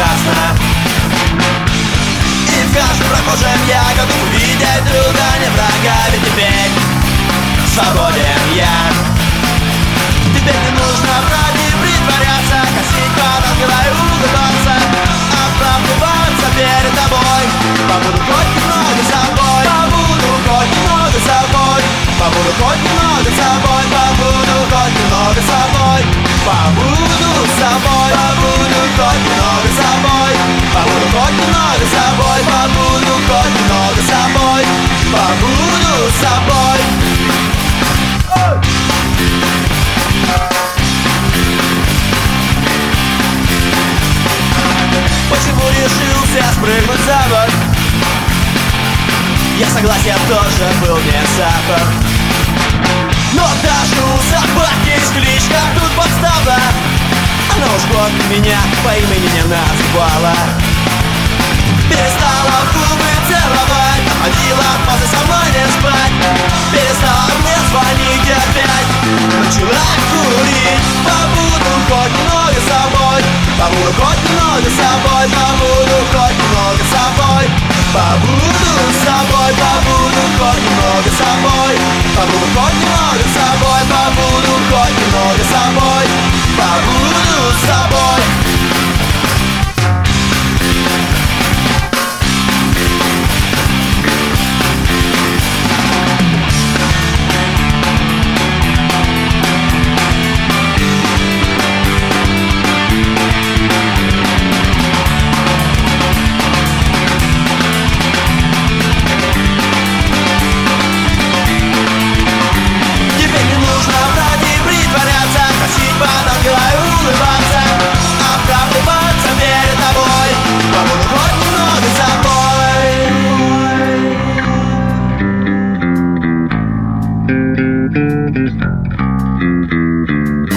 прекрасно. И в каждом прохожем я готов увидеть друга, не врага. Ведь теперь свободен я. Теперь не нужно врать и притворяться, косить, подалгивай, улыбаться, оправдываться перед тобой. Побуду хоть немного собой, побуду хоть немного собой, побуду хоть немного собой, побуду хоть немного собой, побуду собой, побуду хоть немного собой, побуду хоть немного собой, побуду хоть немного собой, побуду собой. Почему решился спрыгнуть за борт? Я согласен, тоже был не сахар. Но даже у собаки есть кличка, тут подстава. Она уж год меня по имени не назвала. Перестала в губы целовать, ходила после со мной не спать. Перестала мне звонить опять, начала курить. Побуду хоть немного собой, побуду хоть немного собой, побуду хоть немного собой, побуду собой, побуду хоть немного собой, побуду хоть немного собой, побуду хоть немного собой, побуду собой. Подалгивай, улыбаться, оправдываться перед тобой. Побуду хоть немного собой.